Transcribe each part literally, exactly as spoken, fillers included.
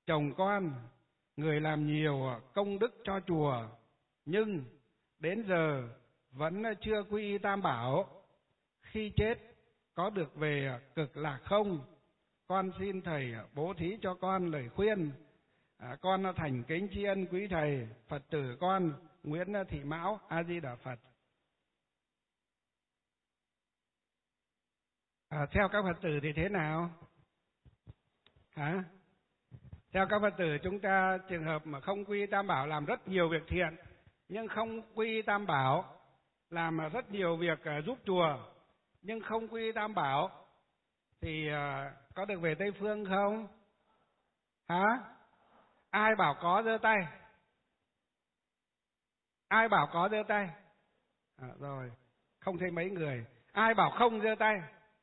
chồng con, người làm nhiều công đức cho chùa, nhưng đến giờ vẫn chưa quy y Tam Bảo. Khi chết có được về cực lạc không? Con xin thầy bố thí cho con lời khuyên. À, con thành kính tri ân quý thầy. Phật tử con Nguyễn Thị Mão. A Di Đà Phật. À, theo các Phật tử thì thế nào? Hả? Theo các Phật tử, chúng ta trường hợp mà không quy y Tam Bảo làm rất nhiều việc thiện, nhưng không quy y Tam Bảo làm rất nhiều việc giúp chùa, nhưng không quy y Tam Bảo thì có được về Tây Phương không? Hả? Ai bảo có giơ tay? Ai bảo có giơ tay? À, rồi, không thấy mấy người. Ai bảo không giơ tay?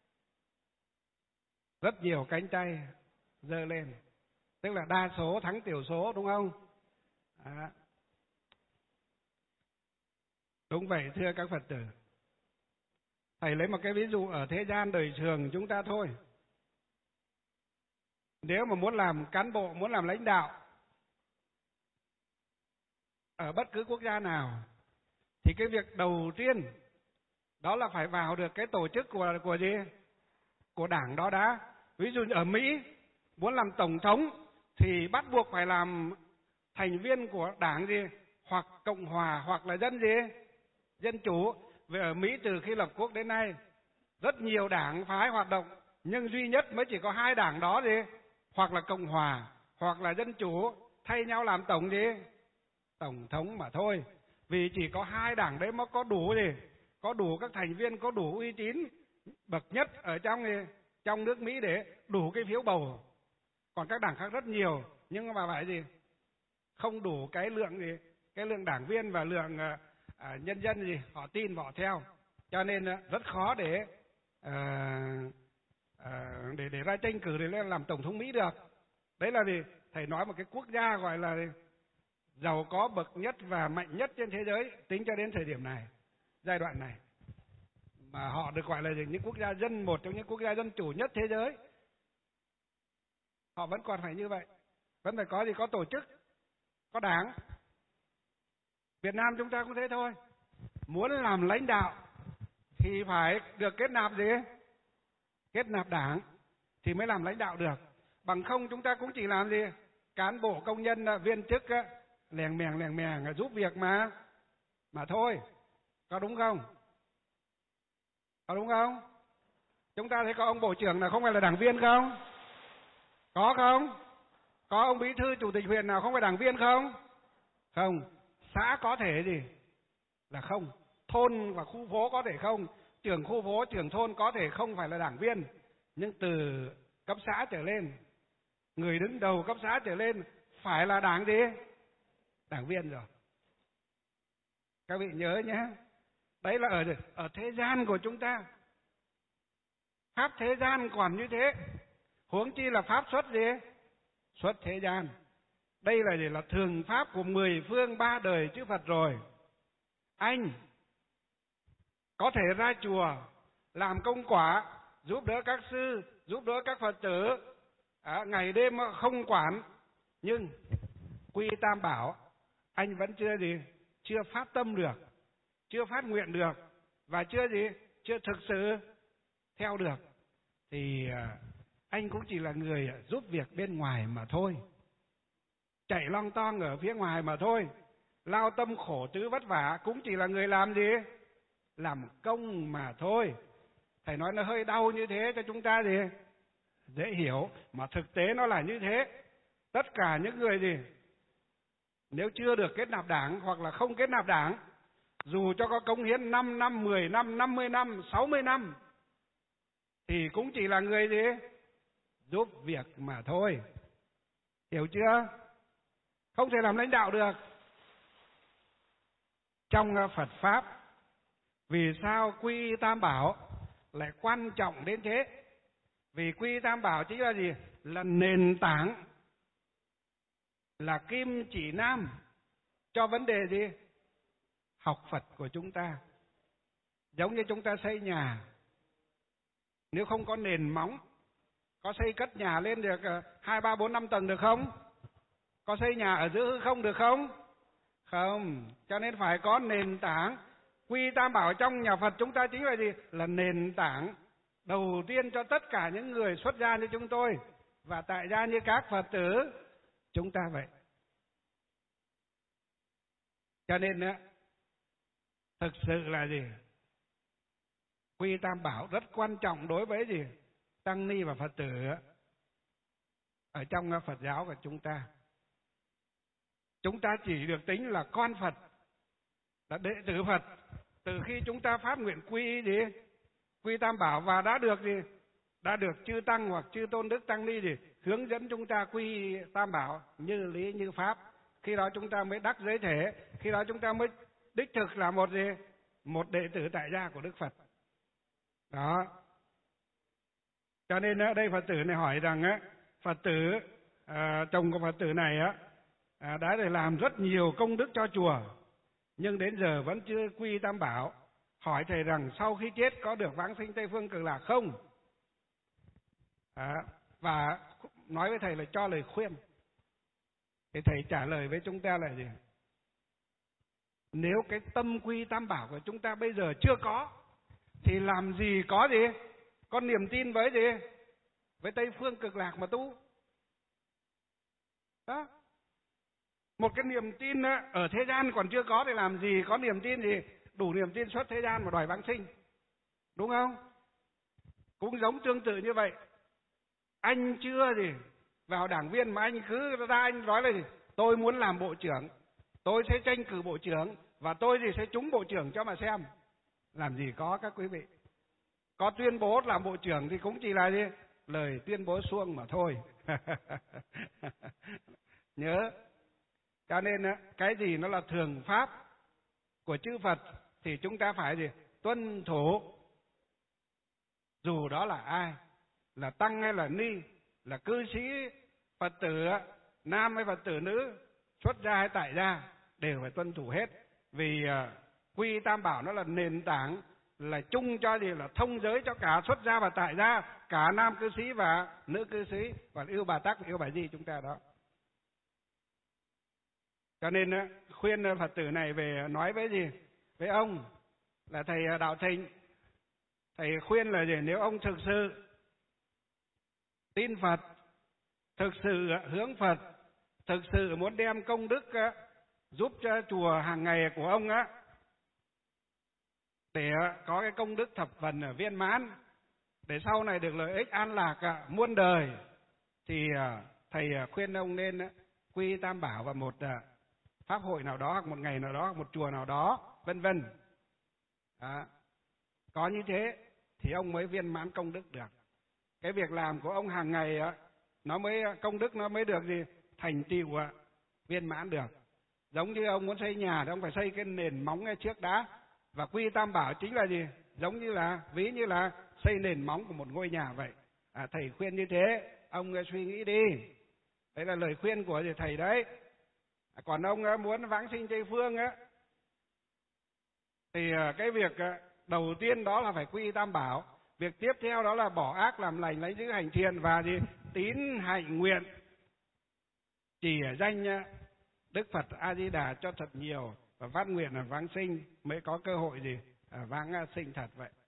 Rất nhiều cánh tay giơ lên. Tức là đa số thắng tiểu số, đúng không? À. Đúng vậy thưa các Phật tử. Thầy lấy một cái ví dụ ở thế gian đời thường chúng ta thôi. Nếu mà muốn làm cán bộ, muốn làm lãnh đạo ở bất cứ quốc gia nào, thì cái việc đầu tiên đó là phải vào được cái tổ chức của của gì? Của đảng đó đã. Ví dụ như ở Mỹ muốn làm tổng thống thì bắt buộc phải làm thành viên của đảng gì? Hoặc Cộng hòa hoặc là dân gì? Dân chủ. Vì ở Mỹ từ khi lập quốc đến nay rất nhiều đảng phái hoạt động, nhưng duy nhất mới chỉ có hai đảng đó gì? Hoặc là Cộng hòa hoặc là dân chủ, thay nhau làm tổng gì? Tổng thống mà thôi. Vì chỉ có hai đảng đấy mới có đủ gì? Có đủ các thành viên, có đủ uy tín bậc nhất ở trong gì? Trong nước Mỹ để đủ cái phiếu bầu. Còn các đảng khác rất nhiều, nhưng mà phải gì? Không đủ cái lượng gì? Cái lượng đảng viên và lượng à, nhân dân gì? Họ tin họ theo. Cho nên rất khó để à, à, để để ra tranh cử để lên làm tổng thống Mỹ được. Đấy là gì? Thầy nói một cái quốc gia gọi là giàu có bậc nhất và mạnh nhất trên thế giới tính cho đến thời điểm này, giai đoạn này, mà họ được gọi là những quốc gia dân, một trong những quốc gia dân chủ nhất thế giới. Họ vẫn còn phải như vậy, vẫn phải có gì? Có tổ chức, có đảng. Việt Nam chúng ta cũng thế thôi. Muốn làm lãnh đạo thì phải được kết nạp gì? Kết nạp đảng thì mới làm lãnh đạo được. Bằng không chúng ta cũng chỉ làm gì? Cán bộ, công nhân, viên chức lèng mèng lèng mèng giúp việc mà mà thôi. Có đúng không? Có đúng không? Chúng ta thấy có ông bộ trưởng nào không phải là đảng viên không? Có không? Có ông bí thư chủ tịch huyện nào không phải đảng viên không? Không. Xã có thể gì? Là không. Thôn và khu phố có thể không. Trưởng khu phố, trưởng thôn có thể không phải là đảng viên. Nhưng từ cấp xã trở lên, người đứng đầu cấp xã trở lên phải là đảng gì? Đảng viên rồi. Các vị nhớ nhé. Đấy là ở, ở thế gian của chúng ta. Pháp thế gian còn như thế, huống chi là pháp xuất gì? Xuất thế gian. Đây là gì? Là thường pháp của mười phương ba đời chư Phật rồi. Anh có thể ra chùa làm công quả, giúp đỡ các sư, giúp đỡ các Phật tử, à, ngày đêm không quản, nhưng quy Tam Bảo anh vẫn chưa gì? Chưa phát tâm được, chưa phát nguyện được, và chưa gì? Chưa thực sự theo được, thì anh cũng chỉ là người giúp việc bên ngoài mà thôi, chạy long toong ở phía ngoài mà thôi, lao tâm khổ tứ vất vả, cũng chỉ là người làm gì? Làm công mà thôi. Thầy nói nó hơi đau như thế cho chúng ta gì? Dễ hiểu, mà thực tế nó là như thế. Tất cả những người gì? Nếu chưa được kết nạp đảng hoặc là không kết nạp đảng, dù cho có cống hiến năm năm, mười năm, năm mươi năm, sáu mươi năm, thì cũng chỉ là người gì? Giúp việc mà thôi. Hiểu chưa? Không thể làm lãnh đạo được. Trong Phật Pháp, vì sao quy y Tam Bảo lại quan trọng đến thế? Vì quy y Tam Bảo chính là gì? Là nền tảng, là kim chỉ nam cho vấn đề gì? Học Phật của chúng ta. Giống như chúng ta xây nhà, nếu không có nền móng, có xây cất nhà lên được hai ba bốn năm tầng được không? Có xây nhà ở giữa hư không được không? Không. Cho nên phải có nền tảng. Quy Tam Bảo trong nhà Phật chúng ta chính là gì? Là nền tảng đầu tiên cho tất cả những người xuất gia như chúng tôi và tại gia như các Phật tử chúng ta vậy. Cho nên á, thực sự là gì? Quy Tam Bảo rất quan trọng đối với gì? Tăng ni và Phật tử ở trong Phật giáo của chúng ta. Chúng ta chỉ được tính là con Phật, là đệ tử Phật từ khi chúng ta phát nguyện quy gì? Quy Tam Bảo và đã được gì? Đã được chư tăng hoặc chư tôn đức tăng ni gì? Hướng dẫn chúng ta quy Tam Bảo như lý như pháp. Khi đó chúng ta mới đắc giới thể, khi đó chúng ta mới đích thực là một gì? Một đệ tử tại gia của Đức Phật. Đó. Cho nên ở đây Phật tử này hỏi rằng á, Phật tử à, chồng của Phật tử này á à, đã để làm rất nhiều công đức cho chùa, nhưng đến giờ vẫn chưa quy Tam Bảo. Hỏi thầy rằng sau khi chết có được vãng sinh Tây Phương Cực Lạc không? À, và nói với thầy là cho lời khuyên. Thì thầy trả lời với chúng ta là gì? Nếu cái tâm quy Tam Bảo của chúng ta bây giờ chưa có, thì làm gì có gì? Có niềm tin với gì? Với Tây Phương Cực Lạc mà tu. Đó. Một cái niềm tin ở thế gian còn chưa có thì làm gì có niềm tin gì? Đủ niềm tin xuất thế gian mà đòi vãng sinh. Đúng không? Cũng giống tương tự như vậy. Anh chưa gì vào đảng viên mà anh cứ ra anh nói là gì? Tôi muốn làm bộ trưởng, tôi sẽ tranh cử bộ trưởng và tôi gì sẽ trúng bộ trưởng cho mà xem. Làm gì có các quý vị. Có tuyên bố làm bộ trưởng thì cũng chỉ là gì? Lời tuyên bố suông mà thôi. Nhớ. Cho nên cái gì nó là thường pháp của chư Phật thì chúng ta phải gì? Tuân thủ. Dù đó là ai, là tăng hay là ni, là cư sĩ Phật tử nam hay Phật tử nữ, xuất gia hay tại gia, đều phải tuân thủ hết. Vì uh, quy Tam Bảo nó là nền tảng, là chung cho gì? Là thông giới cho cả xuất gia và tại gia, cả nam cư sĩ và nữ cư sĩ, và yêu Bà Tắc và yêu Bà Di chúng ta đó. Cho nên uh, khuyên Phật tử này về nói với gì? Với ông là thầy Đạo Thịnh. Thầy khuyên là gì? Nếu ông thực sự tin Phật, thực sự hướng Phật, thực sự muốn đem công đức giúp cho chùa hàng ngày của ông á, để có cái công đức thập phần viên mãn, để sau này được lợi ích an lạc muôn đời, thì thầy khuyên ông nên quy Tam Bảo vào một pháp hội nào đó, hoặc một ngày nào đó, hoặc một chùa nào đó, vân vân. Có như thế thì ông mới viên mãn công đức được. Cái việc làm của ông hàng ngày á, nó mới công đức nó mới được gì? Thành tựu viên mãn được. Giống như ông muốn xây nhà thì ông phải xây cái nền móng trước đá. Và quy Tam Bảo chính là gì? Giống như là, ví như là xây nền móng của một ngôi nhà vậy. À, thầy khuyên như thế, ông suy nghĩ đi. Đấy là lời khuyên của thầy đấy. À, còn ông muốn vãng sinh Tây Phương á, thì cái việc đầu tiên đó là phải quy Tam Bảo. Việc tiếp theo đó là bỏ ác làm lành, lấy giữ hành thiện, và gì? Tín hạnh nguyện chỉ danh Đức Phật A Di Đà cho thật nhiều, và phát nguyện là vãng sinh mới có cơ hội gì? À, vãng sinh thật vậy.